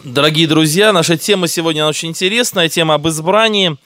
Дорогие друзья, наша тема сегодня очень интересная, тема об избрании.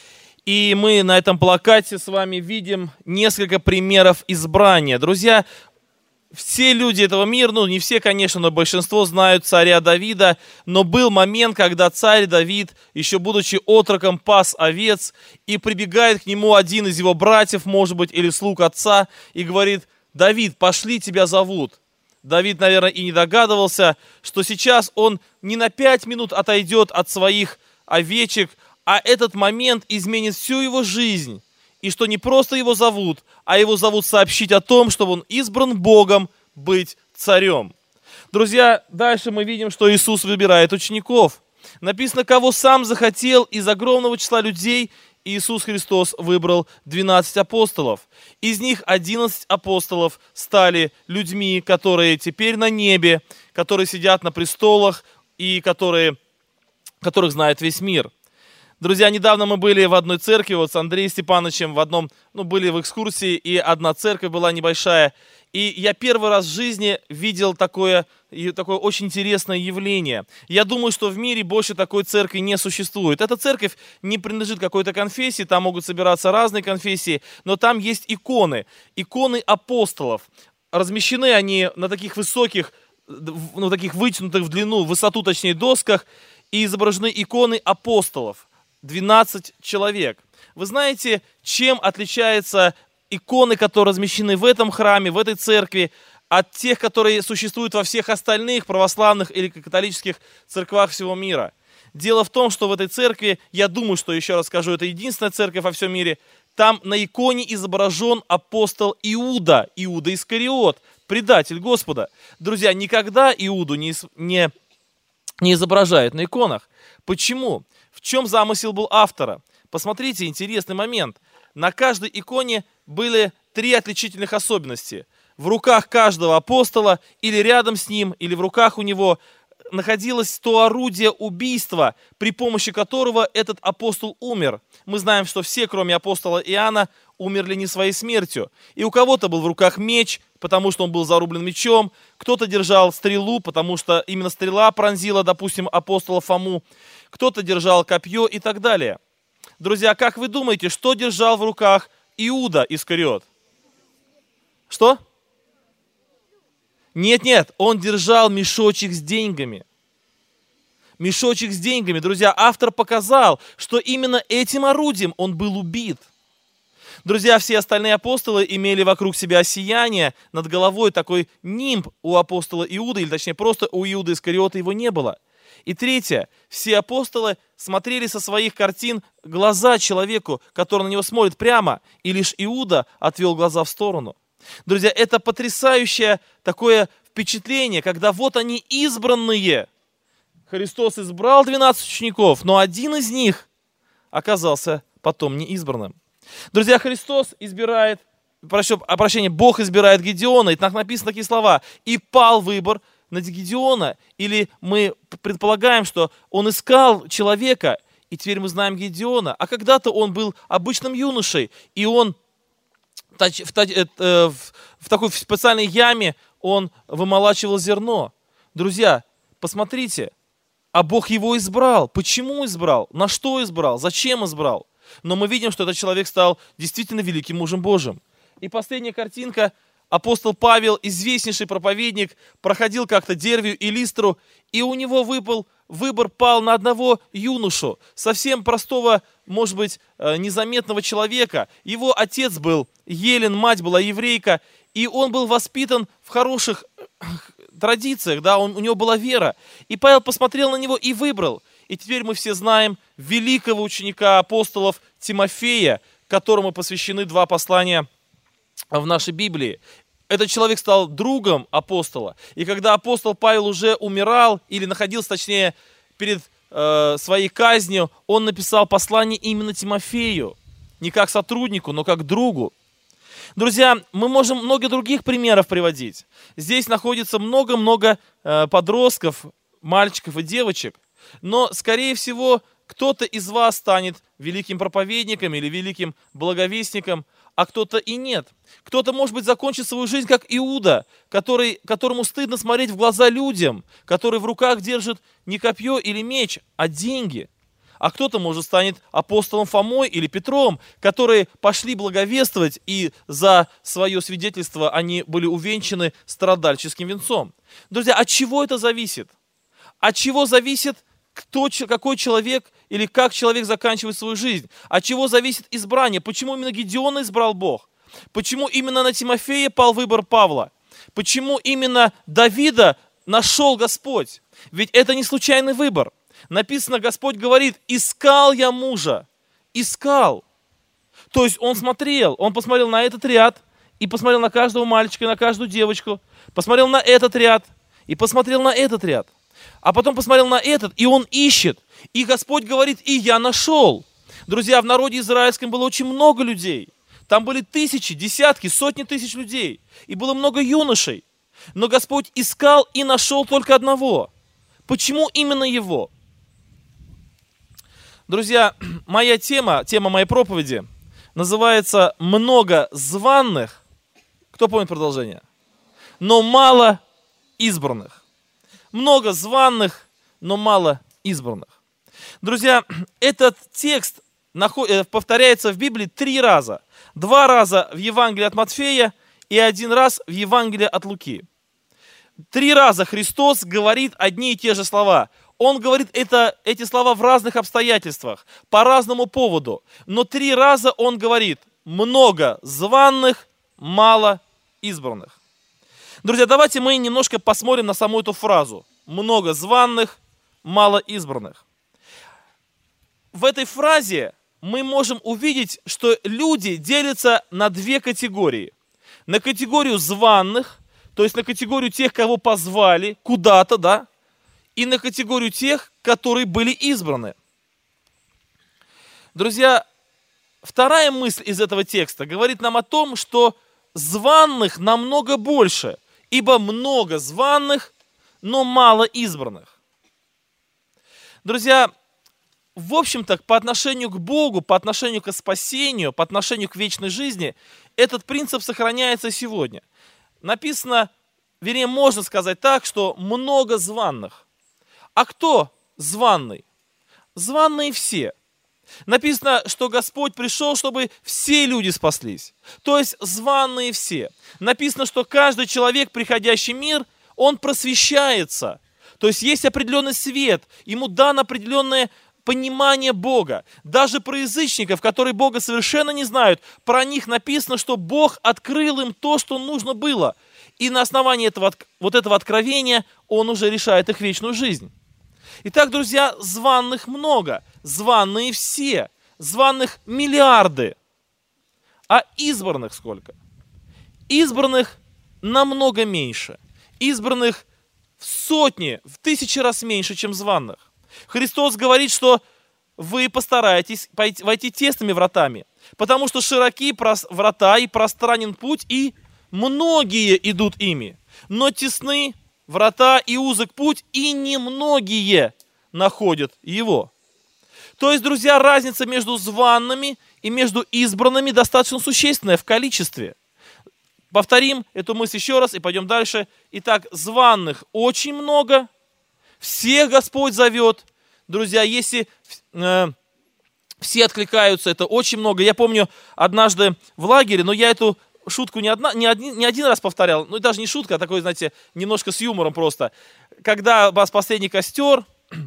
И мы на этом плакате с вами видим несколько примеров избрания. Друзья, все люди этого мира, не все, конечно, но большинство знают царя Давида, но был момент, когда царь Давид, еще будучи отроком, пас овец, и прибегает к нему один из его братьев, может быть, или слуг отца, и говорит: «Давид, пошли, тебя зовут». Давид, наверное, и не догадывался, что сейчас он не на 5 минут отойдет от своих овечек, а этот момент изменит всю его жизнь. И что не просто его зовут, а его зовут сообщить о том, что он избран Богом быть царем. Друзья, дальше мы видим, что Иисус выбирает учеников. Написано, кого сам захотел из огромного числа людей, Иисус Христос выбрал 12 апостолов. Из них 11 апостолов стали людьми, которые теперь на небе, которые сидят на престолах и которых знает весь мир. Друзья, недавно мы были в одной церкви, с Андреем Степановичем были в экскурсии, и одна церковь была небольшая. И я первый раз в жизни видел такое очень интересное явление. Я думаю, что в мире больше такой церкви не существует. Эта церковь не принадлежит какой-то конфессии, там могут собираться разные конфессии, но там есть иконы апостолов. Размещены они на таких высоких, таких вытянутых в длину, в высоту, точнее, досках, и изображены иконы апостолов. 12 человек. Вы знаете, чем отличаются иконы, которые размещены в этом храме, в этой церкви, от тех, которые существуют во всех остальных православных или католических церквах всего мира? Дело в том, что в этой церкви, я думаю, что, еще раз скажу, это единственная церковь во всем мире, там на иконе изображен апостол Иуда Искариот, предатель Господа. Друзья, никогда Иуду не изображают на иконах. Почему? В чем замысел был автора? Посмотрите, интересный момент. На каждой иконе были 3 отличительных особенности. В руках каждого апостола, или рядом с ним, или в руках у него находилось то орудие убийства, при помощи которого этот апостол умер. Мы знаем, что все, кроме апостола Иоанна, умерли не своей смертью. И у кого-то был в руках меч, потому что он был зарублен мечом, кто-то держал стрелу, потому что именно стрела пронзила, допустим, апостола Фому, кто-то держал копье и так далее. Друзья, как вы думаете, что держал в руках Иуда Искариот? Что? Нет, он держал мешочек с деньгами. Мешочек с деньгами. Друзья, автор показал, что именно этим орудием он был убит. Друзья, все остальные апостолы имели вокруг себя сияние, над головой такой нимб у апостола Иуды, или точнее просто у Иуды Искариота его не было. И третье, все апостолы смотрели со своих картин глаза человеку, который на него смотрит прямо, и лишь Иуда отвел глаза в сторону. Друзья, это потрясающее такое впечатление, когда вот они избранные. Христос избрал 12 учеников, но один из них оказался потом неизбранным. Друзья, Бог избирает Гедеона, и так написаны такие слова: «И пал выбор на Гедеона», или мы предполагаем, что он искал человека, и теперь мы знаем Гедеона, а когда-то он был обычным юношей, и он в такой специальной яме он вымолачивал зерно. Друзья, посмотрите, а Бог его избрал. Почему избрал? На что избрал? Зачем избрал? Но мы видим, что этот человек стал действительно великим мужем Божьим. И последняя картинка. Апостол Павел, известнейший проповедник, проходил как-то Дервию и Листру, и у него выбор пал на одного юношу, совсем простого, может быть, незаметного человека. Его отец был елен, мать была еврейка, и он был воспитан в хороших традициях, у него была вера. И Павел посмотрел на него и выбрал. И теперь мы все знаем великого ученика апостолов Тимофея, которому посвящены 2 послания в нашей Библии. Этот человек стал другом апостола. И когда апостол Павел уже умирал, или находился, точнее, перед своей казнью, он написал послание именно Тимофею. Не как сотруднику, но как другу. Друзья, мы можем много других примеров приводить. Здесь находится много-много подростков, мальчиков и девочек. Но, скорее всего, кто-то из вас станет великим проповедником или великим благовестником, а кто-то и нет. Кто-то, может быть, закончит свою жизнь, как Иуда, которому стыдно смотреть в глаза людям, который в руках держит не копье или меч, а деньги. А кто-то, может, станет апостолом Фомой или Петром, которые пошли благовествовать, и за свое свидетельство они были увенчаны страдальческим венцом. Друзья, от чего это зависит? От чего зависит, какой человек или как человек заканчивает свою жизнь? От чего зависит избрание? Почему именно Гедеона избрал Бог? Почему именно на Тимофея пал выбор Павла? Почему именно Давида нашел Господь? Ведь это не случайный выбор. Написано, Господь говорит: искал я мужа. Искал. То есть он посмотрел на этот ряд, и посмотрел на каждого мальчика, на каждую девочку, посмотрел на этот ряд, и посмотрел на этот ряд. А потом посмотрел на этот, и он ищет. И Господь говорит: и я нашел. Друзья, в народе израильском было очень много людей. Там были тысячи, десятки, сотни тысяч людей. И было много юношей. Но Господь искал и нашел только одного. Почему именно его? Друзья, моя тема моей проповеди называется «Много званых». Кто помнит продолжение? Но мало избранных. Много званых, но мало избранных. Друзья, этот текст повторяется в Библии 3 раза. 2 раза в Евангелии от Матфея и 1 раз в Евангелии от Луки. 3 раза Христос говорит одни и те же слова. Он говорит эти слова в разных обстоятельствах, по разному поводу. Но 3 раза он говорит: много званых, мало избранных. Друзья, давайте мы немножко посмотрим на саму эту фразу. Много званых, мало избранных. В этой фразе мы можем увидеть, что люди делятся на 2 категории. На категорию званых, то есть на категорию тех, кого позвали куда-то, да, и на категорию тех, которые были избраны. Друзья, вторая мысль из этого текста говорит нам о том, что званых намного больше, ибо много званых, но мало избранных. Друзья, в общем-то, по отношению к Богу, по отношению к спасению, по отношению к вечной жизни, этот принцип сохраняется сегодня. Написано, вернее, можно сказать так, что много званых. А кто званый? Званые все. Написано, что Господь пришел, чтобы все люди спаслись. То есть званые все. Написано, что каждый человек, приходящий в мир, он просвещается. То есть есть определенный свет, ему дано определенное понимание Бога. Даже про язычников, которые Бога совершенно не знают, про них написано, что Бог открыл им то, что нужно было. И на основании этого откровения Он уже решает их вечную жизнь. Итак, друзья, званых много, званые все, званых миллиарды. А избранных сколько? Избранных намного меньше. Избранных в сотни, в 1000 раз меньше, чем званых. Христос говорит, что вы постараетесь войти тесными вратами, потому что широки врата и пространен путь, и многие идут ими. Но тесны врата и узок путь, и немногие находят его. То есть, друзья, разница между зваными и между избранными достаточно существенная в количестве. Повторим эту мысль еще раз и пойдем дальше. Итак, званых очень много, всех Господь зовет. Друзья, если все откликаются, это очень много. Я помню однажды в лагере, но я эту шутку не один раз повторял, ну даже не шутка, а такой, знаете, немножко с юмором просто. Когда у вас последний костер,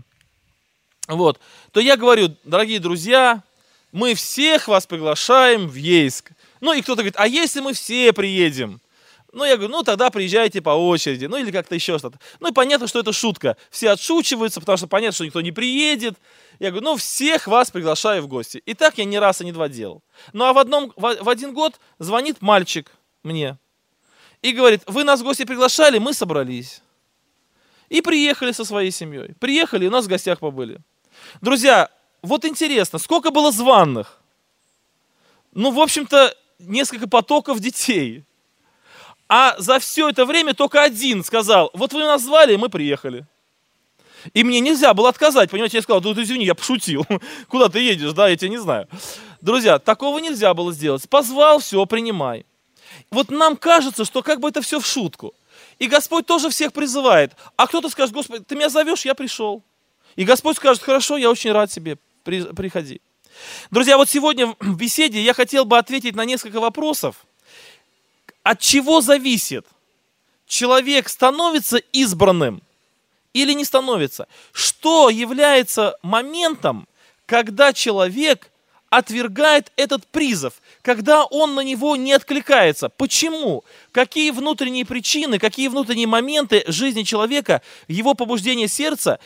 вот, то я говорю: дорогие друзья, мы всех вас приглашаем в Ейск. Ну и кто-то говорит: а если мы все приедем? Ну я говорю: ну тогда приезжайте по очереди, ну или как-то еще что-то. Ну и понятно, что это шутка. Все отшучиваются, потому что понятно, что никто не приедет. Я говорю: ну всех вас приглашаю в гости. И так я не раз и не 2 делал. Ну а в один год звонит мальчик мне и говорит: вы нас в гости приглашали, мы собрались. И приехали со своей семьей. Приехали, и у нас в гостях побыли. Друзья, вот интересно, сколько было званых? Ну, в общем-то, несколько потоков детей. А за все это время только один сказал: вот вы нас звали, мы приехали. И мне нельзя было отказать, понимаете, я сказал: ну извини, я пошутил. Куда ты едешь, да, я тебя не знаю. Друзья, такого нельзя было сделать. Позвал, все, принимай. Вот нам кажется, что как бы это все в шутку. И Господь тоже всех призывает. А кто-то скажет: Господи, ты меня зовешь, я пришел. И Господь скажет: хорошо, я очень рад тебе, приходи. Друзья, вот сегодня в беседе я хотел бы ответить на несколько вопросов. От чего зависит? Человек становится избранным или не становится? Что является моментом, когда человек отвергает этот призыв, когда он на него не откликается? Почему? Какие внутренние причины, какие внутренние моменты жизни человека, его побуждение сердца,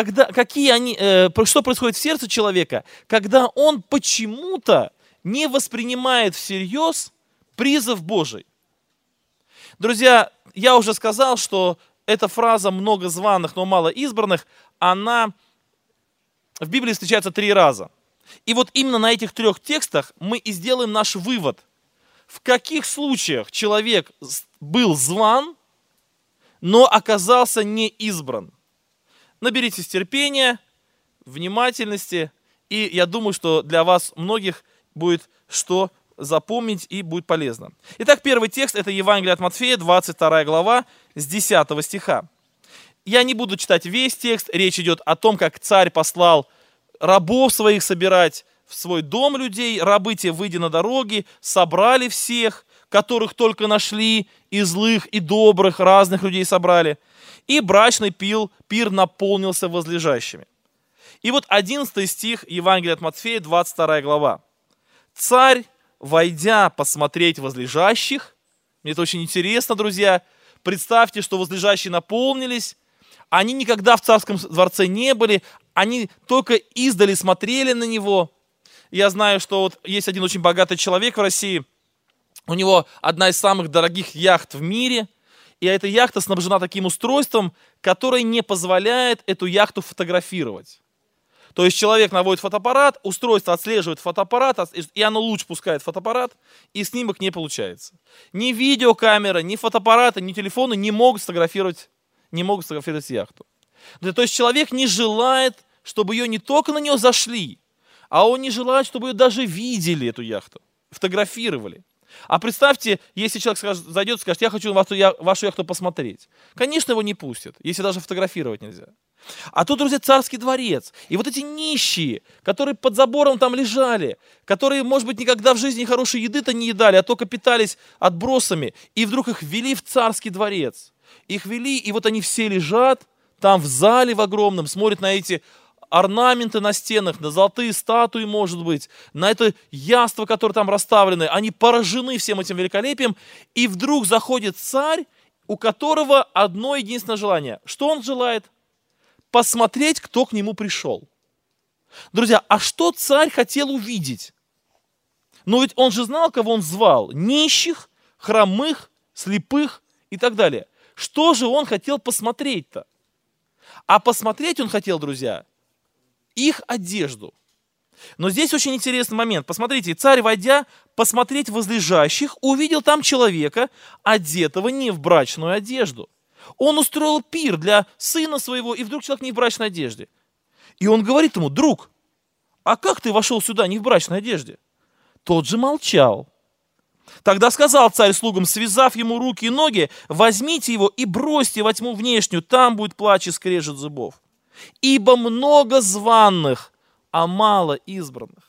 что происходит в сердце человека, когда он почему-то не воспринимает всерьез призыв Божий? Друзья, я уже сказал, что эта фраза «много званых, но мало избранных», она в Библии встречается 3 раза. И вот именно на этих 3 текстах мы и сделаем наш вывод. В каких случаях человек был зван, но оказался не избран? Наберитесь терпения, внимательности, и я думаю, что для вас многих будет что запомнить и будет полезно. Итак, первый текст — это Евангелие от Матфея, 22 глава, с 10 стиха. Я не буду читать весь текст, речь идет о том, как царь послал рабов своих собирать в свой дом людей. Рабы те, выйдя на дороги, собрали всех, которых только нашли, и злых, и добрых, разных людей собрали. И брачный пир наполнился возлежащими. И вот 11 стих Евангелия от Матфея, 22 глава. Царь, войдя посмотреть возлежащих, мне это очень интересно, друзья, представьте, что возлежащие наполнились, они никогда в царском дворце не были, они только издали смотрели на него. Я знаю, что вот есть один очень богатый человек в России, у него одна из самых дорогих яхт в мире, и эта яхта снабжена таким устройством, которое не позволяет эту яхту фотографировать. То есть человек наводит фотоаппарат, устройство отслеживает фотоаппарат, и оно луч пускает в фотоаппарат, и снимок не получается. Ни видеокамера, ни фотоаппараты, ни телефоны не могут сфотографировать яхту. То есть человек не желает, чтобы ее не только на нее зашли, а он не желает, чтобы ее даже видели, эту яхту, фотографировали. А представьте, если человек зайдет и скажет: я хочу вашу яхту посмотреть. Конечно, его не пустят, если даже фотографировать нельзя. А тут, друзья, царский дворец. И вот эти нищие, которые под забором там лежали, которые, может быть, никогда в жизни хорошей еды-то не едали, а только питались отбросами, и вдруг их ввели в царский дворец. Их ввели, и вот они все лежат там в зале в огромном, смотрят на эти орнаменты на стенах, на золотые статуи, может быть, на это яство, которое там расставлены. Они поражены всем этим великолепием, и вдруг заходит царь, у которого одно единственное желание. Что он желает? Посмотреть, кто к нему пришел. Друзья, а что царь хотел увидеть? Ну ведь он же знал, кого он звал. Нищих, хромых, слепых и так далее. Что же он хотел посмотреть-то? А посмотреть он хотел, друзья, их одежду. Но здесь очень интересный момент. Посмотрите, царь, войдя посмотреть возлежащих, увидел там человека, одетого не в брачную одежду. Он устроил пир для сына своего, и вдруг человек не в брачной одежде. И он говорит ему: друг, а как ты вошел сюда не в брачной одежде? Тот же молчал. Тогда сказал царь слугам, связав ему руки и ноги: возьмите его и бросьте во тьму внешнюю, там будет плач и скрежет зубов. Ибо много званых, а мало избранных.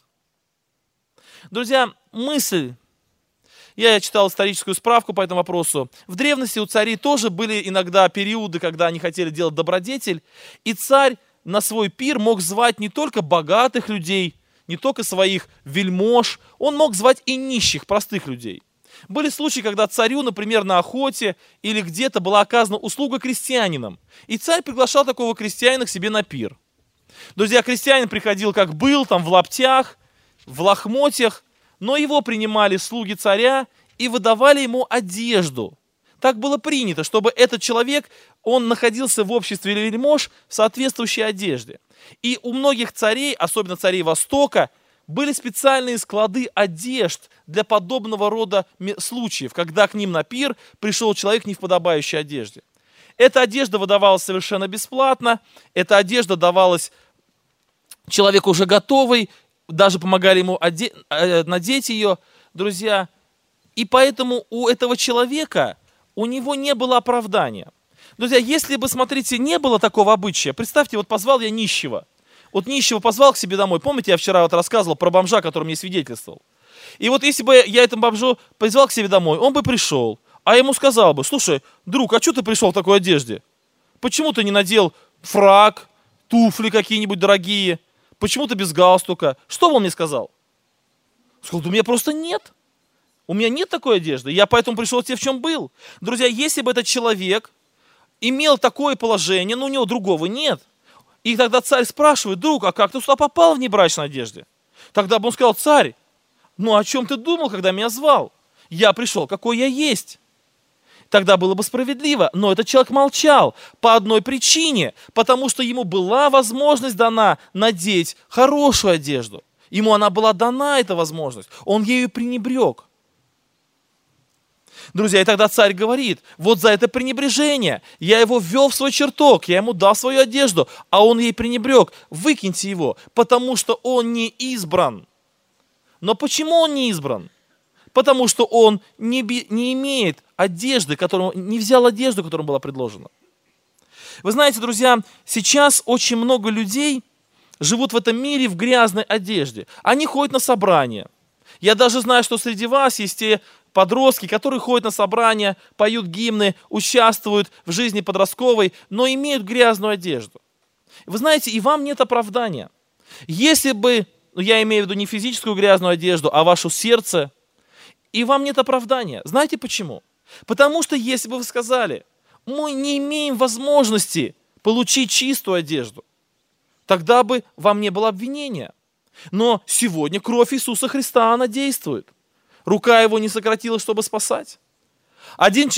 Друзья, мысль. Я читал историческую справку по этому вопросу. В древности у царей тоже были иногда периоды, когда они хотели делать добродетель, и царь на свой пир мог звать не только богатых людей, не только своих вельмож, он мог звать и нищих, простых людей. Были случаи, когда царю, например, на охоте или где-то была оказана услуга крестьянинам, и царь приглашал такого крестьянина к себе на пир. Друзья, крестьянин приходил как был, там в лаптях, в лохмотьях, но его принимали слуги царя и выдавали ему одежду. Так было принято, чтобы этот человек, он находился в обществе вельмож в соответствующей одежде. И у многих царей, особенно царей Востока, были специальные склады одежд для подобного рода случаев, когда к ним на пир пришел человек не в подобающей одежде. Эта одежда выдавалась совершенно бесплатно, эта одежда давалась человеку уже готовой, даже помогали ему надеть ее, друзья. И поэтому у этого человека, у него не было оправдания. Друзья, если бы, смотрите, не было такого обычая, представьте, вот позвал я нищего. Вот нищего позвал к себе домой. Помните, я вчера вот рассказывал про бомжа, который мне свидетельствовал. И вот если бы я этому бомжу позвал к себе домой, он бы пришел, а ему сказал бы: слушай, друг, а что ты пришел в такой одежде? Почему ты не надел фрак, туфли какие-нибудь дорогие? Почему ты без галстука? Что бы он мне сказал? Сказал: да у меня просто нет. У меня нет такой одежды, я поэтому пришел к тебе в чем был. Друзья, если бы этот человек имел такое положение, но у него другого нет, и тогда царь спрашивает: друг, а как ты сюда попал в небрачной одежде? Тогда бы он сказал: царь, ну о чем ты думал, когда меня звал? Я пришел, какой я есть. Тогда было бы справедливо, но этот человек молчал по одной причине, потому что ему была возможность дана надеть хорошую одежду. Ему она была дана, эта возможность, он ею пренебрег. Друзья, и тогда царь говорит: вот за это пренебрежение я его ввел в свой чертог, я ему дал свою одежду, а он ей пренебрег. Выкиньте его, потому что он не избран. Но почему он не избран? Потому что он не имеет одежды, не взял одежду, которая была предложена. Вы знаете, друзья, сейчас очень много людей живут в этом мире в грязной одежде. Они ходят на собрания. Я даже знаю, что среди вас есть те подростки, которые ходят на собрания, поют гимны, участвуют в жизни подростковой, но имеют грязную одежду. Вы знаете, и вам нет оправдания. Если бы, я имею в виду не физическую грязную одежду, а ваше сердце, и вам нет оправдания. Знаете почему? Потому что если бы вы сказали: мы не имеем возможности получить чистую одежду, тогда бы вам не было обвинения. Но сегодня кровь Иисуса Христа, она действует. Рука его не сократилась, чтобы спасать. Один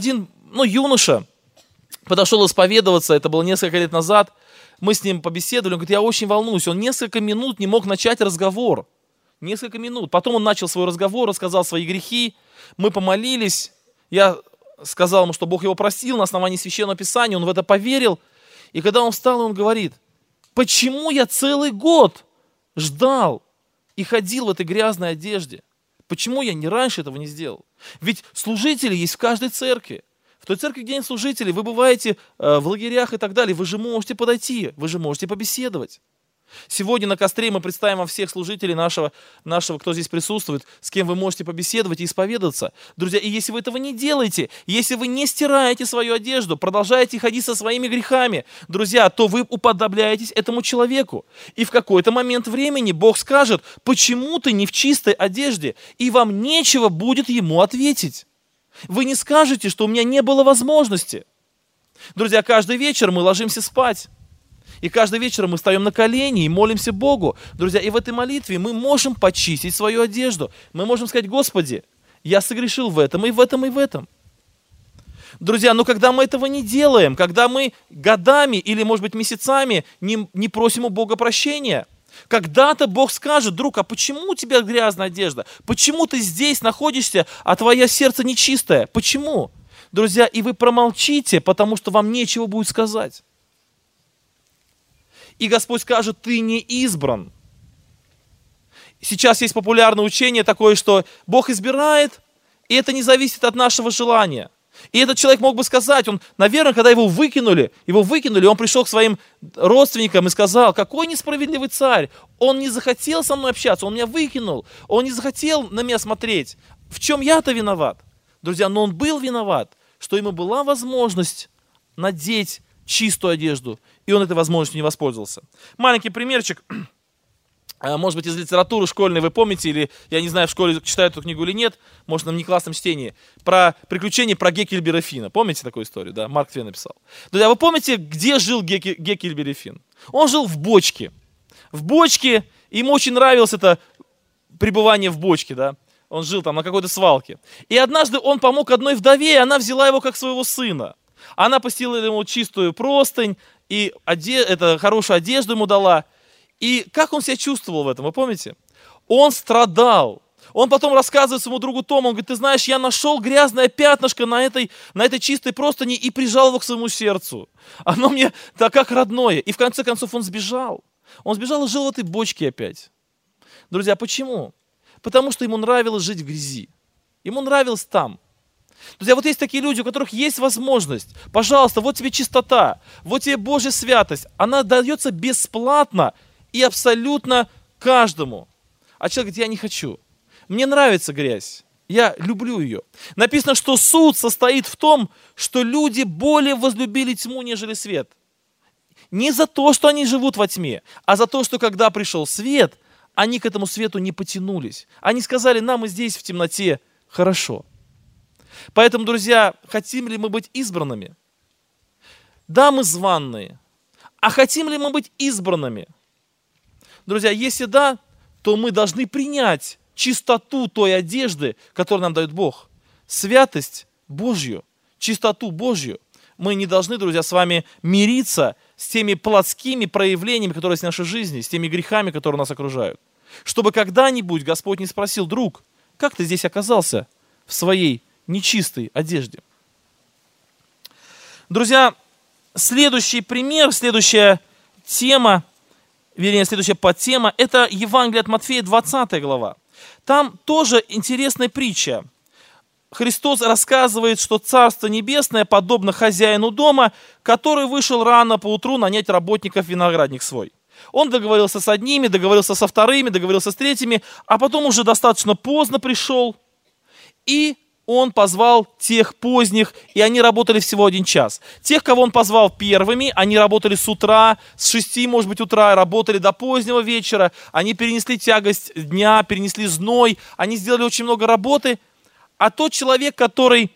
юноша подошел исповедоваться, это было несколько лет назад. Мы с ним побеседовали, он говорит: я очень волнуюсь. Он несколько минут не мог начать разговор. Несколько минут. Потом он начал свой разговор, рассказал свои грехи. Мы помолились. Я сказал ему, что Бог его простил на основании Священного Писания. Он в это поверил. И когда он встал, он говорит: почему я целый год ждал и ходил в этой грязной одежде? Почему я не раньше этого не сделал? Ведь служители есть в каждой церкви. В той церкви, где нет служителей, вы бываете в лагерях и так далее. Вы же можете подойти, вы же можете побеседовать. Сегодня на костре мы представим вам всех служителей нашего, кто здесь присутствует, с кем вы можете побеседовать и исповедаться. Друзья, и если вы этого не делаете, если вы не стираете свою одежду, продолжаете ходить со своими грехами, друзья, то вы уподобляетесь этому человеку. И в какой-то момент времени Бог скажет: почему ты не в чистой одежде? И вам нечего будет ему ответить. Вы не скажете, что у меня не было возможности. Друзья, каждый вечер мы ложимся спать. И каждый вечер мы встаем на колени и молимся Богу. Друзья, и в этой молитве мы можем почистить свою одежду. Мы можем сказать: Господи, я согрешил в этом, и в этом, и в этом. Друзья, но когда мы этого не делаем, когда мы годами или, может быть, месяцами не просим у Бога прощения, когда-то Бог скажет: друг, а почему у тебя грязная одежда? Почему ты здесь находишься, а твое сердце нечистое? Почему? Друзья, и вы промолчите, потому что вам нечего будет сказать. И Господь скажет: ты не избран. Сейчас есть популярное учение такое, что Бог избирает, и это не зависит от нашего желания. И этот человек мог бы сказать, наверное, когда его выкинули, он пришел к своим родственникам и сказал: какой несправедливый царь, он не захотел со мной общаться, он меня выкинул, он не захотел на меня смотреть. В чем я-то виноват? Друзья, но он был виноват, что ему была возможность надеть чистую одежду, и он этой возможностью не воспользовался. Маленький примерчик, может быть, из литературы школьной вы помните, или, я не знаю, в школе читают эту книгу или нет, может, на внеклассном чтении, про приключения про Геккельбера Финна. Помните такую историю, да? Марк Твен написал. Друзья, вы помните, где жил Геккельбер Финн? Он жил в бочке. В бочке, ему очень нравилось это пребывание в бочке, да? Он жил там на какой-то свалке. И однажды он помог одной вдове, и она взяла его как своего сына. Она постелила ему чистую простынь, и хорошую одежду ему дала. И как он себя чувствовал в этом, вы помните? Он страдал. Он потом рассказывает своему другу Тому, он говорит: ты знаешь, я нашел грязное пятнышко на этой чистой простыни и прижал его к своему сердцу. Оно мне так как родное. И в конце концов он сбежал. Он сбежал и жил в этой бочке опять. Друзья, почему? Потому что ему нравилось жить в грязи. Ему нравилось там. Друзья, вот есть такие люди, у которых есть возможность. Пожалуйста, вот тебе чистота, вот тебе Божья святость. Она дается бесплатно и абсолютно каждому. А человек говорит, я не хочу. Мне нравится грязь. Я люблю ее. Написано, что суд состоит в том, что люди более возлюбили тьму, нежели свет. Не за то, что они живут во тьме, а за то, что когда пришел свет, они к этому свету не потянулись. Они сказали, нам и здесь в темноте хорошо. Поэтому, друзья, хотим ли мы быть избранными? Да, мы званные. А хотим ли мы быть избранными? Друзья, если да, то мы должны принять чистоту той одежды, которую нам дает Бог. Святость Божью, чистоту Божью. Мы не должны, друзья, с вами мириться с теми плотскими проявлениями, которые есть в нашей жизни, с теми грехами, которые нас окружают. Чтобы когда-нибудь Господь не спросил, друг, как ты здесь оказался в своей нечистой одежде? Друзья, следующий пример, следующая тема, вернее, следующая подтема, это Евангелие от Матфея, 20 глава. Там тоже интересная притча. Христос рассказывает, что Царство Небесное подобно хозяину дома, который вышел рано поутру нанять работников в виноградник свой. Он договорился с одними, договорился со вторыми, договорился с третьими, а потом уже достаточно поздно пришел, и он позвал тех поздних, и они работали всего 1 час. Тех, кого он позвал первыми, они работали с утра, с 6, может быть, утра, работали до позднего вечера, они перенесли тягость дня, перенесли зной, они сделали очень много работы. А тот человек, который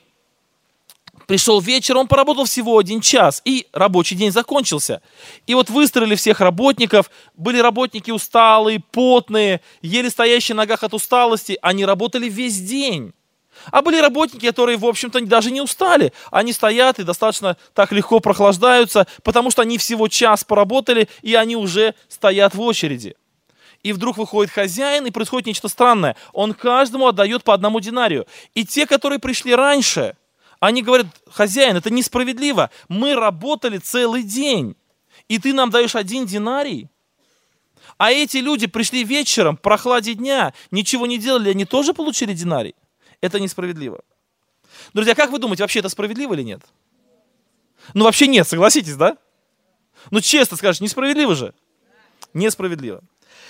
пришел вечером, он поработал всего 1 час, и рабочий день закончился. И вот выстроили всех работников, были работники усталые, потные, еле стоящие на ногах от усталости, они работали весь день. А были работники, которые, в общем-то, даже не устали. Они стоят и достаточно так легко прохлаждаются, потому что они всего час поработали, и они уже стоят в очереди. И вдруг выходит хозяин, и происходит нечто странное. Он каждому отдает по 1 динарию. И те, которые пришли раньше, они говорят, хозяин, это несправедливо. Мы работали целый день, и ты нам даешь 1 динарий. А эти люди пришли вечером, в прохладе дня, ничего не делали, они тоже получили динарий. Это несправедливо. Друзья, как вы думаете, вообще это справедливо или нет? Ну, вообще нет, согласитесь, да? Ну, честно скажешь, несправедливо же? Несправедливо.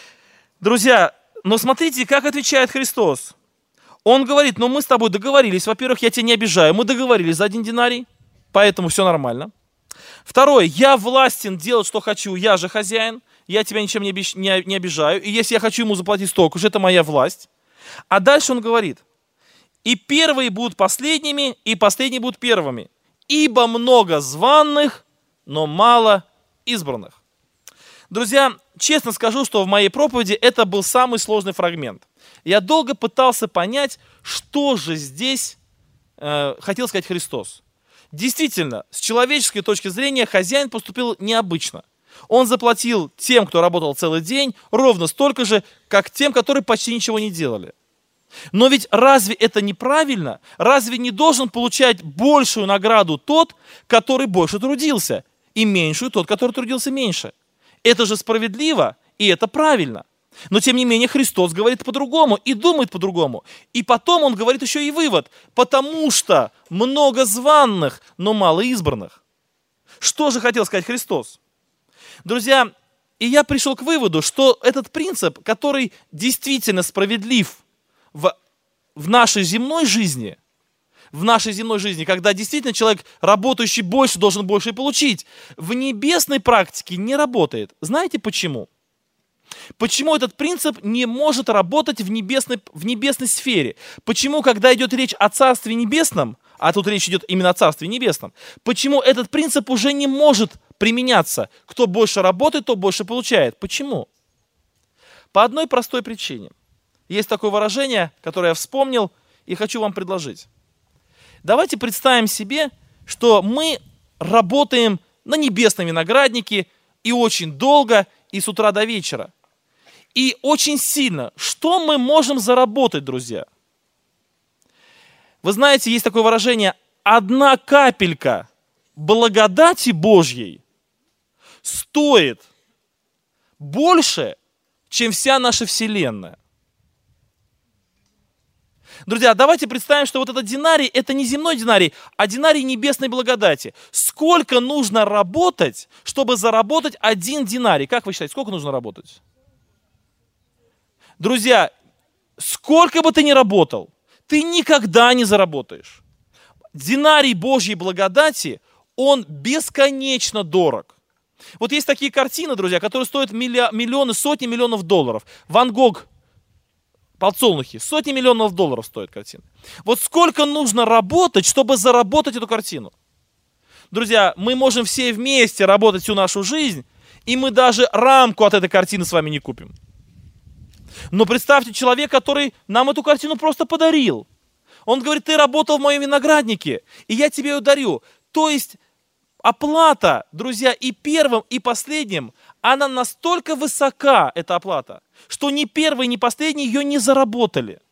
Друзья, но смотрите, как отвечает Христос. Он говорит, ну мы с тобой договорились, во-первых, я тебя не обижаю, мы договорились за 1 динарий, поэтому все нормально. Второе, я властен делать, что хочу, я же хозяин, я тебя ничем не обижаю, и если я хочу ему заплатить столько же, это моя власть. А дальше он говорит, и первые будут последними, и последние будут первыми, ибо много званых, но мало избранных. Друзья, честно скажу, что в моей проповеди это был самый сложный фрагмент. Я долго пытался понять, что же здесь хотел сказать Христос. Действительно, с человеческой точки зрения хозяин поступил необычно. Он заплатил тем, кто работал целый день, ровно столько же, как тем, которые почти ничего не делали. Но ведь разве это неправильно? Разве не должен получать большую награду тот, который больше трудился, и меньшую тот, который трудился меньше? Это же справедливо, и это правильно. Но тем не менее Христос говорит по-другому и думает по-другому. И потом он говорит еще и вывод. Потому что много званых, но мало избранных. Что же хотел сказать Христос? Друзья, и я пришел к выводу, что этот принцип, который действительно справедлив в нашей земной жизни, когда действительно человек, работающий больше, должен больше и получить, в небесной практике не работает. Знаете почему? Почему этот принцип не может работать в небесной сфере? Почему, когда идет речь о Царстве Небесном, а тут речь идет именно о Царстве Небесном, почему этот принцип уже не может применяться? Кто больше работает, тот больше получает. Почему? По одной простой причине. Есть такое выражение, которое я вспомнил и хочу вам предложить. Давайте представим себе, что мы работаем на небесном винограднике и очень долго, и с утра до вечера. И очень сильно. Что мы можем заработать, друзья? Вы знаете, есть такое выражение: 1 капелька благодати Божьей стоит больше, чем вся наша Вселенная. Друзья, давайте представим, что вот этот динарий, это не земной динарий, а динарий небесной благодати. Сколько нужно работать, чтобы заработать один динарий? Как вы считаете, сколько нужно работать? Друзья, сколько бы ты ни работал, ты никогда не заработаешь. Динарий Божьей благодати, он бесконечно дорог. Вот есть такие картины, друзья, которые стоят миллионы, сотни миллионов долларов. Ван Гог, подсолнухи, сотни миллионов долларов стоят картины. Вот сколько нужно работать, чтобы заработать эту картину? Друзья, мы можем все вместе работать всю нашу жизнь, и мы даже рамку от этой картины с вами не купим. Но представьте, человек, который нам эту картину просто подарил. Он говорит, ты работал в моем винограднике, и я тебе ее дарю. То есть оплата, друзья, и первым, и последним, она настолько высока, эта оплата, что ни первый, ни последний ее не заработали.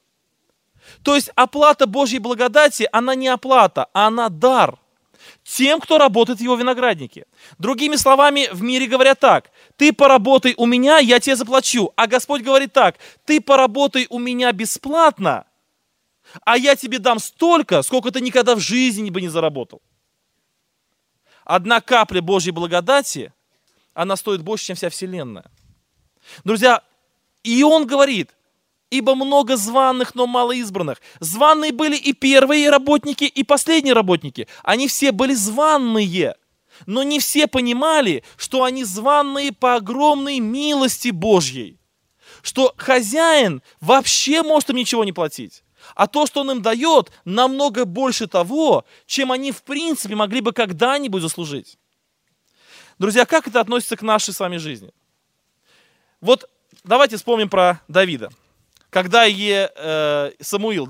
То есть оплата Божьей благодати, она не оплата, а она дар тем, кто работает в его винограднике. Другими словами, в мире говорят так: ты поработай у меня, я тебе заплачу. А Господь говорит так: ты поработай у меня бесплатно, а я тебе дам столько, сколько ты никогда в жизни бы не заработал. Одна капля Божьей благодати, она стоит больше, чем вся вселенная. Друзья, и он говорит: ибо много званых, но мало избранных. Званые были и первые работники, и последние работники. Они все были званые, но не все понимали, что они званые по огромной милости Божьей. Что хозяин вообще может им ничего не платить. А то, что он им дает, намного больше того, чем они в принципе могли бы когда-нибудь заслужить. Друзья, как это относится к нашей с вами жизни? Вот давайте вспомним про Давида. Когда Самуил,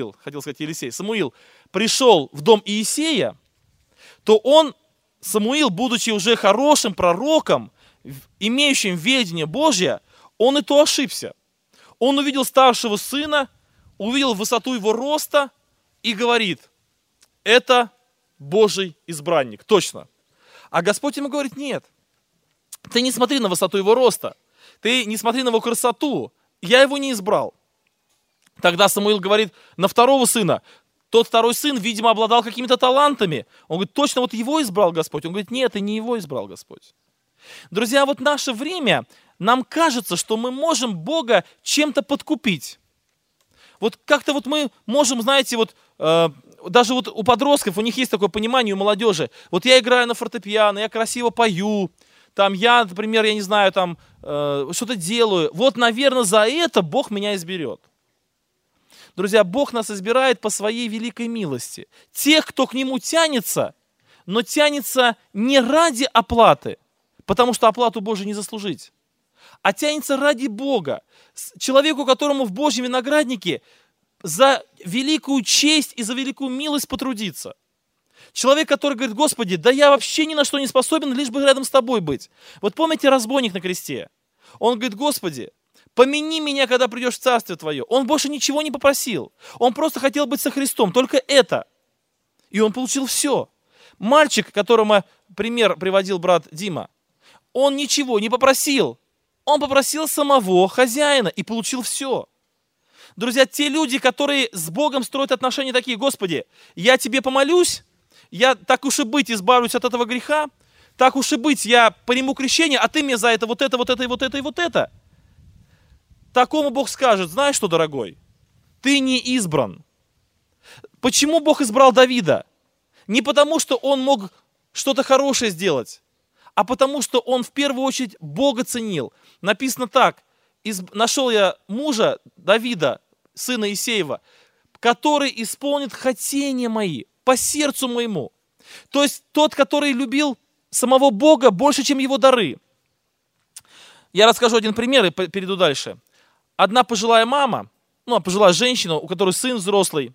Самуил пришел в дом Иисея, то Самуил, будучи уже хорошим пророком, имеющим ведение Божье, он и то ошибся. Он увидел старшего сына, увидел высоту его роста и говорит: это Божий избранник, точно. А Господь ему говорит: нет, ты не смотри на высоту его роста, ты не смотри на его красоту, я его не избрал. Тогда Самуил говорит на второго сына. Тот второй сын, видимо, обладал какими-то талантами. Он говорит: точно вот его избрал Господь. Он говорит: нет, и не его избрал Господь. Друзья, вот наше время, нам кажется, что мы можем Бога чем-то подкупить. Вот как-то вот мы можем, знаете, вот даже вот у подростков, у них есть такое понимание, у молодежи. Вот я играю на фортепиано, я красиво пою, там я, например, я не знаю, там что-то делаю. Вот, наверное, за это Бог меня изберет. Друзья, Бог нас избирает по своей великой милости. Тех, кто к Нему тянется, но тянется не ради оплаты, потому что оплату Божию не заслужить, а тянется ради Бога. Человеку, которому в Божьем винограднике за великую честь и за великую милость потрудиться. Человек, который говорит: Господи, да я вообще ни на что не способен, лишь бы рядом с Тобой быть. Вот помните разбойник на кресте? Он говорит: Господи, помяни меня, когда придешь в Царствие Твое. Он больше ничего не попросил. Он просто хотел быть со Христом, только это. И он получил все. Мальчик, которому пример приводил брат Дима, он ничего не попросил. Он попросил самого хозяина и получил все. Друзья, те люди, которые с Богом строят отношения такие: Господи, я Тебе помолюсь, я так уж и быть избавлюсь от этого греха, так уж и быть, я приму крещение, а Ты мне за это, вот это, вот это, и вот это, и вот это. Такому Бог скажет: знаешь что, дорогой, ты не избран. Почему Бог избрал Давида? Не потому, что он мог что-то хорошее сделать, а потому, что он в первую очередь Бога ценил. Написано так: нашел я мужа Давида, сына Иисеева, который исполнит хотения мои, по сердцу моему. То есть тот, который любил самого Бога больше, чем его дары. Я расскажу один пример и перейду дальше. Одна пожилая мама, пожилая женщина, у которой сын взрослый,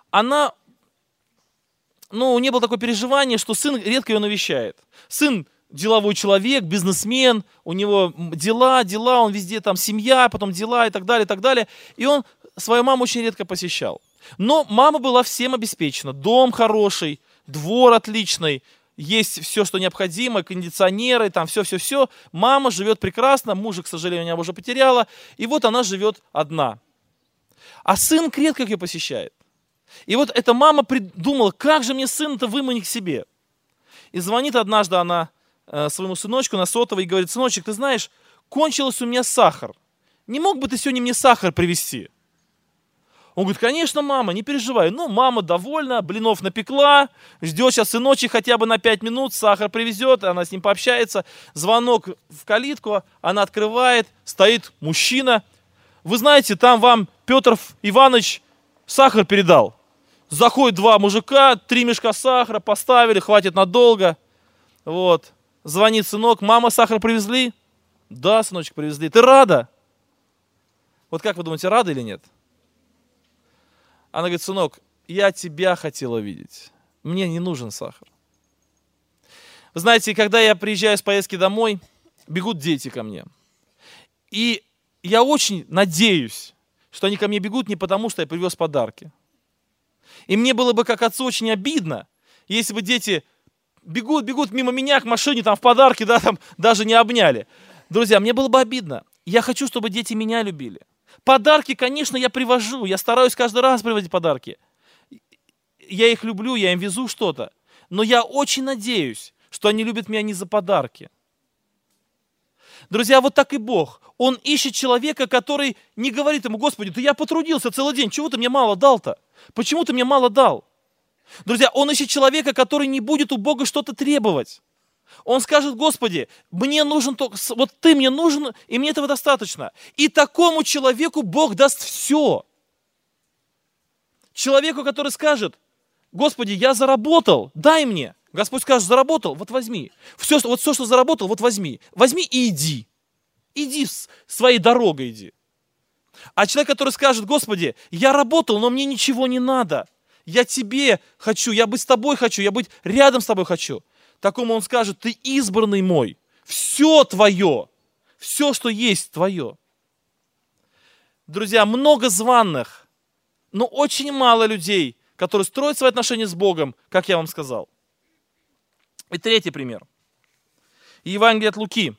у нее было такое переживание, что сын редко ее навещает. Сын деловой человек, бизнесмен, у него дела, он везде там семья, потом дела и так далее, и так далее. И он свою маму очень редко посещал. Но мама была всем обеспечена. Дом хороший, двор отличный, есть все, что необходимо, кондиционеры, там все-все-все. Мама живет прекрасно, мужа, к сожалению, она уже потеряла, и вот она живет одна. А сын редко ее посещает. И вот эта мама придумала, как же мне сына-то выманить к себе. И звонит однажды она своему сыночку на сотовый и говорит: сыночек, ты знаешь, кончился у меня сахар. Не мог бы ты сегодня мне сахар привезти? Он говорит: конечно, мама, не переживай. Ну, мама довольна, блинов напекла, ждет сейчас сыночек хотя бы на 5 минут, сахар привезет, она с ним пообщается. Звонок в калитку, она открывает, стоит мужчина. Вы знаете, там вам Петр Иванович сахар передал. Заходят 2 мужика, 3 мешка сахара поставили, хватит надолго. Вот. Звонит сынок: мама, сахар привезли? Да, сыночек, привезли. Ты рада? Вот как вы думаете, рада или нет? Она говорит: сынок, я тебя хотела видеть. Мне не нужен сахар. Вы знаете, когда я приезжаю с поездки домой, бегут дети ко мне. И я очень надеюсь, что они ко мне бегут не потому, что я привез подарки. И мне было бы как отцу очень обидно, если бы дети бегут мимо меня к машине, там в подарки, да, там даже не обняли. Друзья, мне было бы обидно. Я хочу, чтобы дети меня любили. Подарки, конечно, я привожу, я стараюсь каждый раз привозить подарки. Я их люблю, я им везу что-то. Но я очень надеюсь, что они любят меня не за подарки. Друзья, вот так и Бог. Он ищет человека, который не говорит ему: Господи, да я потрудился целый день, чего ты мне мало дал-то? Почему ты мне мало дал? Друзья, он ищет человека, который не будет у Бога что-то требовать. Он скажет: Господи, мне нужен только, вот ты мне нужен, и мне этого достаточно. И такому человеку Бог даст все. Человеку, который скажет: Господи, я заработал, дай мне. Господь скажет: заработал, вот возьми. Все, что заработал, вот возьми. Возьми и иди. Иди своей дорогой иди. А человек, который скажет: Господи, я работал, но мне ничего не надо. Я тебе хочу, я быть с тобой хочу, я быть рядом с тобой хочу. Такому он скажет: ты избранный мой, все твое, все, что есть, твое. Друзья, много званых, но очень мало людей, которые строят свои отношения с Богом, как я вам сказал. И третий пример. Евангелие от Луки.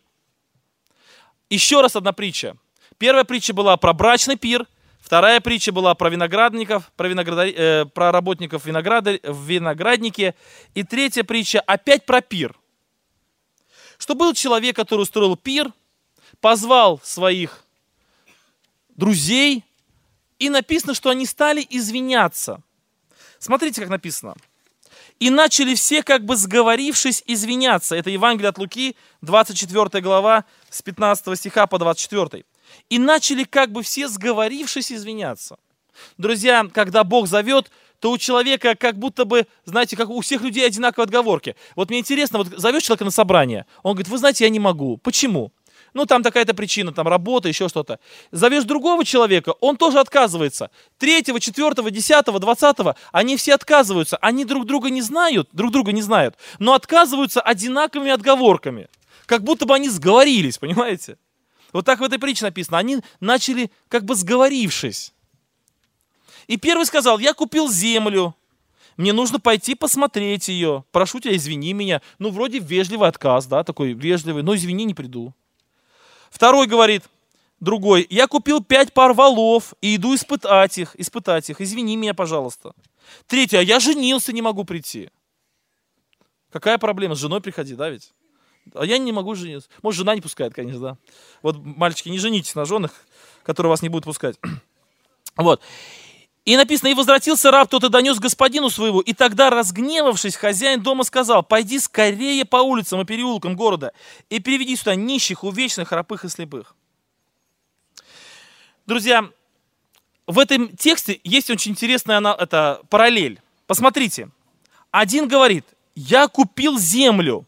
Еще раз одна притча. Первая притча была про брачный пир, вторая притча была про виноградников, про работников в винограднике, и третья притча опять про пир. Что был человек, который устроил пир, позвал своих друзей, и написано, что они стали извиняться. Смотрите, как написано. И начали все, как бы сговорившись, извиняться. Это Евангелие от Луки, 24 глава, с 15 стиха по 24. И начали, как бы все сговорившись, извиняться. Друзья, когда Бог зовет, то у человека как будто бы, знаете, как у всех людей одинаковые отговорки. Вот мне интересно, вот зовешь человека на собрание, он говорит: вы знаете, я не могу. Почему? Ну, там такая-то причина, там работа, еще что-то. Зовешь другого человека, он тоже отказывается. 3-го, 4-го, 10-го, 20-го, они все отказываются. Они друг друга не знают, но отказываются одинаковыми отговорками. Как будто бы они сговорились, понимаете? Вот так в этой притче написано. Они начали как бы сговорившись. И первый сказал: я купил землю, мне нужно пойти посмотреть ее. Прошу тебя, извини меня. Ну, вроде вежливый отказ, да, такой вежливый, но извини, не приду. Второй говорит, другой: я купил 5 пар волов и иду испытать их. Извини меня, пожалуйста. Третий: а я женился, не могу прийти. Какая проблема? С женой приходи, да ведь? А я не могу жениться. Может, жена не пускает, конечно, да. Вот, мальчики, не женитесь на женах, которые вас не будут пускать. Вот. И написано: и возвратился раб тот и донес господину своего. И тогда, разгневавшись, хозяин дома сказал: пойди скорее по улицам и переулкам города и приведи сюда нищих, увечных, храпых и слепых. Друзья, в этом тексте есть очень интересная параллель. Посмотрите. Один говорит: я купил землю.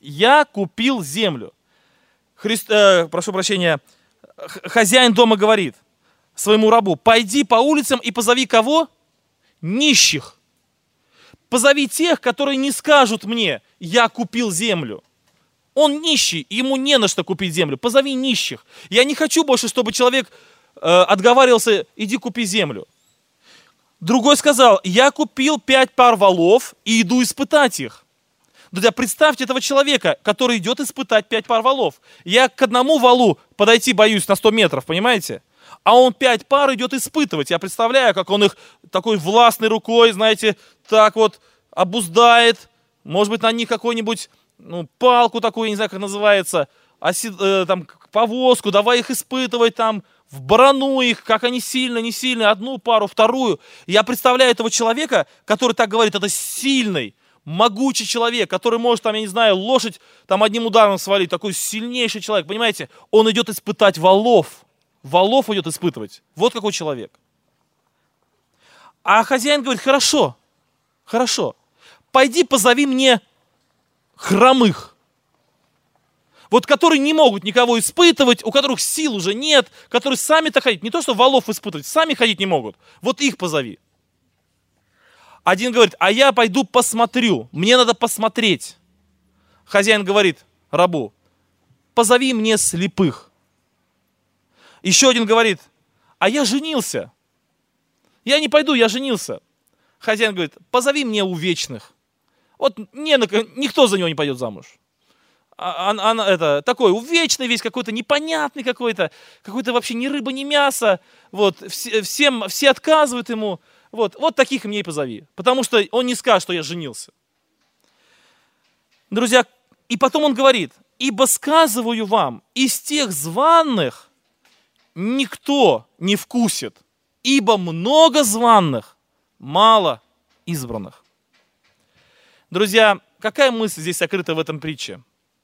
Прошу прощения, хозяин дома говорит своему рабу: пойди по улицам и позови кого? Нищих. Позови тех, которые не скажут мне: я купил землю. Он нищий, ему не на что купить землю. Позови нищих. Я не хочу больше, чтобы человек отговаривался: иди купи землю. Другой сказал: я купил 5 пар волов и иду испытать их. Друзья, представьте этого человека, который идет испытать 5 пар валов. Я к одному валу подойти боюсь на 100 метров, понимаете? А он 5 пар идет испытывать. Я представляю, как он их такой властной рукой, знаете, так вот обуздает. Может быть, на них какую-нибудь палку такую, я не знаю, как называется, там, повозку, давай их испытывать там, в барану их, как они сильно, не сильно, одну пару, вторую. Я представляю этого человека, который так говорит, это сильный, могучий человек, который может, там, я не знаю, лошадь там одним ударом свалить, такой сильнейший человек, понимаете? Он идет испытать валов. Валов идет испытывать. Вот какой человек. А хозяин говорит, хорошо, пойди позови мне хромых. Вот которые не могут никого испытывать, у которых сил уже нет, которые сами-то ходить, не то что валов испытывать, сами ходить не могут. Вот их позови. Один говорит, а я пойду посмотрю, мне надо посмотреть. Хозяин говорит рабу, позови мне слепых. Еще один говорит, а я женился. Я не пойду, я женился. Хозяин говорит, позови мне увечных. Вот никто за него не пойдет замуж. Такой увечный весь, какой-то непонятный какой-то вообще ни рыба, ни мясо. Вот, все отказывают ему. Вот таких мне и позови. Потому что он не скажет, что я женился. Друзья, и потом он говорит, ибо сказываю вам, из тех званых никто не вкусит, ибо много званых, мало избранных. Друзья, какая мысль здесь сокрыта в этом притче?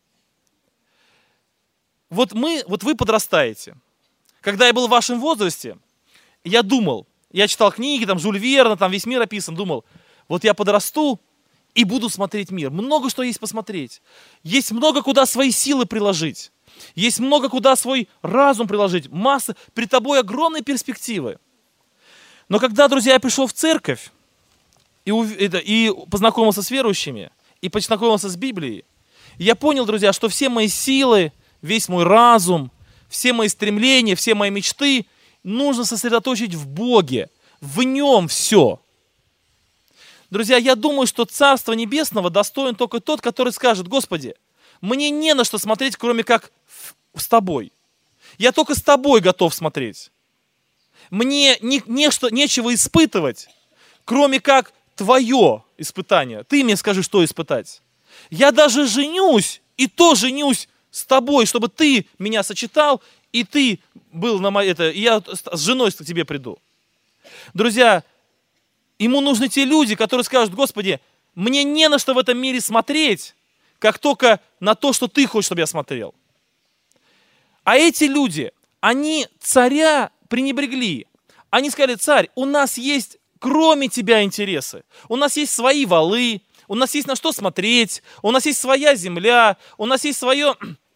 Вот вы подрастаете. Когда я был в вашем возрасте, я думал, я читал книги, там Жюль Верна, там весь мир описан, думал, вот я подрасту и буду смотреть мир. Много что есть посмотреть. Есть много куда свои силы приложить. Есть много куда свой разум приложить. Масса, перед тобой огромные перспективы. Но когда, друзья, я пришел в церковь и познакомился с верующими, и познакомился с Библией, я понял, друзья, что все мои силы, весь мой разум, все мои стремления, все мои мечты нужно сосредоточить в Боге. В Нем все. Друзья, я думаю, что Царство Небесного достоин только тот, который скажет, Господи, мне не на что смотреть, кроме как с Тобой. Я только с Тобой готов смотреть. Мне нечего испытывать, кроме как Твое испытание. Ты мне скажи, что испытать. Я даже женюсь, и то женюсь с тобой, чтобы ты меня сочетал, и ты был и я с женой к тебе приду. Друзья, ему нужны те люди, которые скажут, Господи, мне не на что в этом мире смотреть, как только на то, что ты хочешь, чтобы я смотрел. А эти люди, они царя пренебрегли. Они сказали, царь, у нас есть кроме тебя интересы. У нас есть свои валы, у нас есть на что смотреть, у нас есть своя земля, у нас есть свое,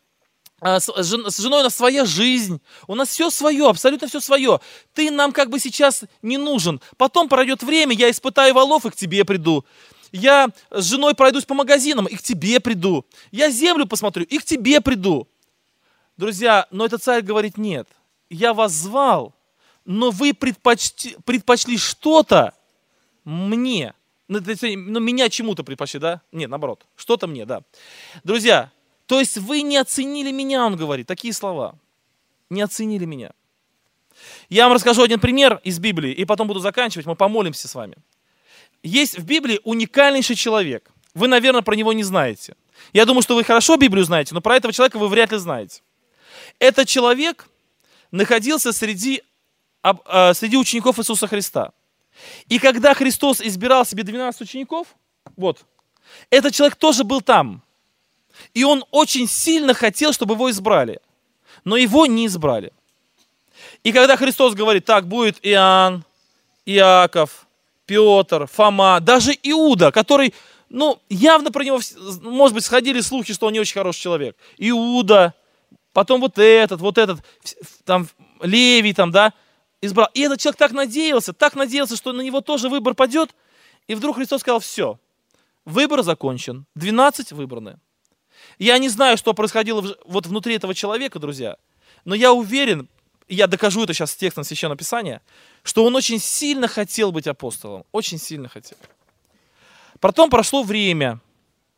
с женой у нас своя жизнь, у нас все свое, абсолютно все свое. Ты нам как бы сейчас не нужен. Потом пройдет время, я испытаю валов и к тебе приду. Я с женой пройдусь по магазинам и к тебе приду. Я землю посмотрю и к тебе приду. Друзья, но этот царь говорит, нет, я вас звал, но вы предпочли что-то мне. Меня чему-то предпочли, да? Нет, наоборот, что-то мне, да. Друзья, то есть вы не оценили меня, он говорит, такие слова. Не оценили меня. Я вам расскажу один пример из Библии, и потом буду заканчивать, мы помолимся с вами. Есть в Библии уникальнейший человек. Вы, наверное, про него не знаете. Я думаю, что вы хорошо Библию знаете, но про этого человека вы вряд ли знаете. Этот человек находился среди учеников Иисуса Христа. И когда Христос избирал себе 12 учеников, этот человек тоже был там. И он очень сильно хотел, чтобы его избрали. Но его не избрали. И когда Христос говорит, так, будет Иоанн, Иаков, Петр, Фома, даже Иуда, который, явно про него, может быть, сходили слухи, что он не очень хороший человек. Иуда, потом вот этот, там, Левий, там, да, избрал. И этот человек так надеялся, что на него тоже выбор падет. И вдруг Христос сказал, все, выбор закончен, 12 выбраны. Я не знаю, что происходило вот внутри этого человека, друзья, но я уверен, я докажу это сейчас с текстом Священного Писания, что он очень сильно хотел быть апостолом, очень сильно хотел. Потом прошло время,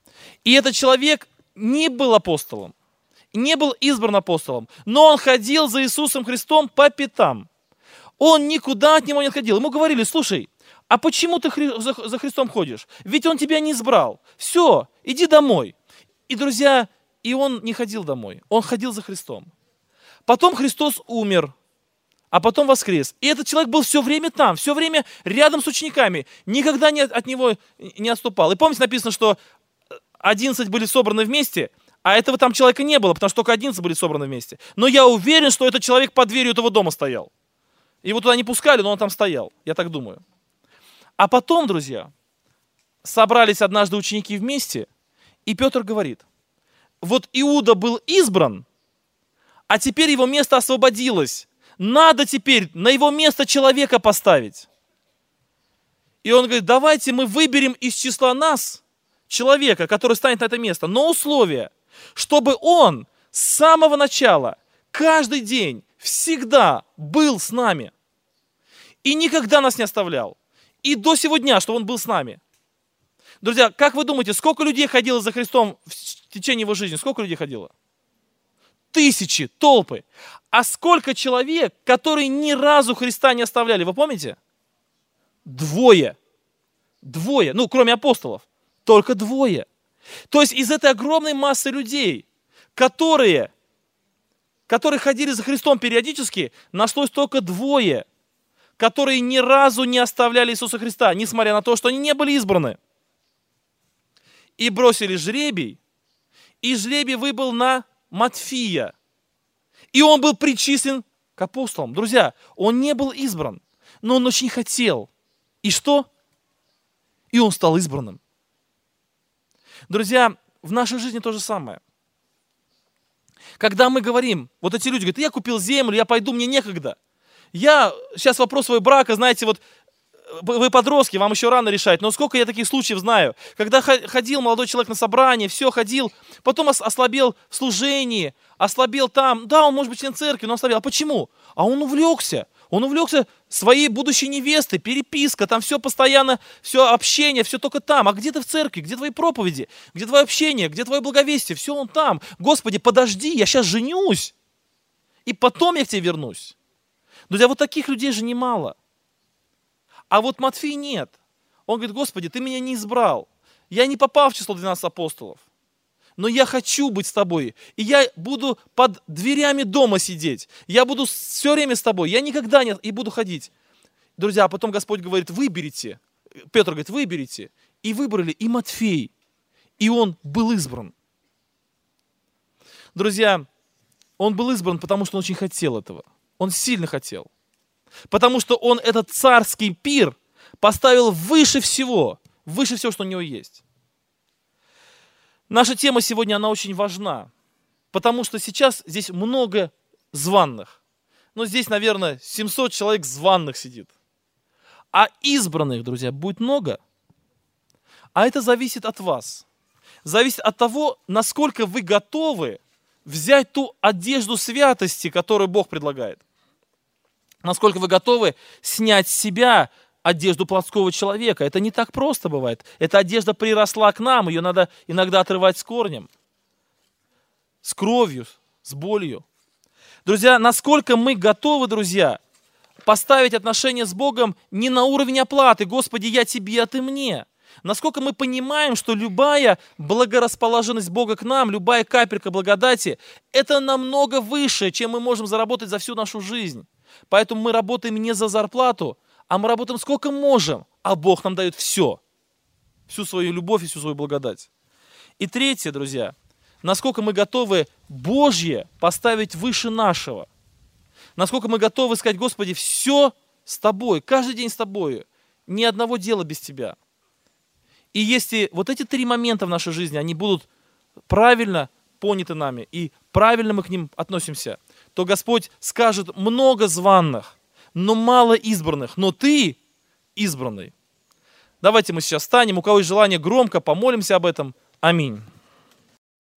И этот человек не был апостолом, не был избран апостолом, но он ходил за Иисусом Христом по пятам. Он никуда от него не отходил. Ему говорили: слушай, а почему ты за Христом ходишь? Ведь он тебя не избрал. Все, иди домой. И, друзья, и он не ходил домой, он ходил за Христом. Потом Христос умер, а потом воскрес. И этот человек был все время там, все время рядом с учениками, никогда от него не отступал. И помните, написано, что 11 были собраны вместе, а этого там человека не было, потому что только 11 были собраны вместе. Но я уверен, что этот человек под дверью этого дома стоял. Его туда не пускали, но он там стоял, я так думаю. А потом, друзья, собрались однажды ученики вместе, и Петр говорит: вот Иуда был избран, а теперь его место освободилось. Надо теперь на его место человека поставить. И он говорит: давайте мы выберем из числа нас человека, который станет на это место, но условие, чтобы он с самого начала, каждый день, всегда был с нами. И никогда нас не оставлял. И до сего дня, чтобы он был с нами. Друзья, как вы думаете, сколько людей ходило за Христом в течение его жизни? Сколько людей ходило? Тысячи, толпы. А сколько человек, которые ни разу Христа не оставляли? Вы помните? Двое. Двое. Ну, кроме апостолов. Только двое. То есть из этой огромной массы людей, которые ходили за Христом периодически, нашлось только двое, которые ни разу не оставляли Иисуса Христа, несмотря на то, что они не были избраны. И бросили жребий, и жребий выбыл на Матфия. И он был причислен к апостолам. Друзья, он не был избран, но он очень хотел. И что? И он стал избранным. Друзья, в нашей жизни то же самое. Когда мы говорим, вот эти люди говорят: я купил землю, я пойду, мне некогда. Сейчас вопрос своего брака, знаете, вот вы подростки, вам еще рано решать, но сколько я таких случаев знаю, когда ходил молодой человек на собрание, все ходил, потом ослабел в служении, ослабел там, да, он может быть член церкви, но ослабел. А почему? А он увлекся своей будущей невестой, переписка, там все постоянно, все общение, все только там. А где ты в церкви, где твои проповеди, где твое общение, где твое благовестие, все он там. Господи, подожди, я сейчас женюсь, и потом я к тебе вернусь. Друзья, вот таких людей же немало. А вот Матфей нет. Он говорит: Господи, ты меня не избрал. Я не попал в число 12 апостолов. Но я хочу быть с тобой. И я буду под дверями дома сидеть. Я буду все время с тобой. Я никогда не... И буду ходить. Друзья, а потом Господь говорит: выберите. Петр говорит: выберите. И выбрали и Матфей. И он был избран. Друзья, он был избран, потому что он очень хотел этого. Он сильно хотел. Потому что он этот царский пир поставил выше всего, что у него есть. Наша тема сегодня, она очень важна, потому что сейчас здесь много званных. Но здесь, наверное, 700 человек званных сидит. А избранных, друзья, будет много. А это зависит от вас. Зависит от того, насколько вы готовы взять ту одежду святости, которую Бог предлагает. Насколько вы готовы снять с себя одежду плотского человека. Это не так просто бывает. Эта одежда приросла к нам, ее надо иногда отрывать с корнем. С кровью, с болью. Друзья, насколько мы готовы, друзья, поставить отношения с Богом не на уровень оплаты: Господи, я тебе, а ты мне. Насколько мы понимаем, что любая благорасположенность Бога к нам, любая капелька благодати, это намного выше, чем мы можем заработать за всю нашу жизнь. Поэтому мы работаем не за зарплату, а мы работаем сколько можем, а Бог нам дает все. Всю свою любовь и всю свою благодать. И третье, друзья, насколько мы готовы Божье поставить выше нашего. Насколько мы готовы сказать: Господи, все с Тобой, каждый день с Тобою, ни одного дела без Тебя. И если вот эти 3 момента в нашей жизни, они будут правильно поняты нами, и правильно мы к ним относимся, то Господь скажет: много званных, но мало избранных, но ты избранный. Давайте мы сейчас встанем, у кого есть желание, громко помолимся об этом. Аминь.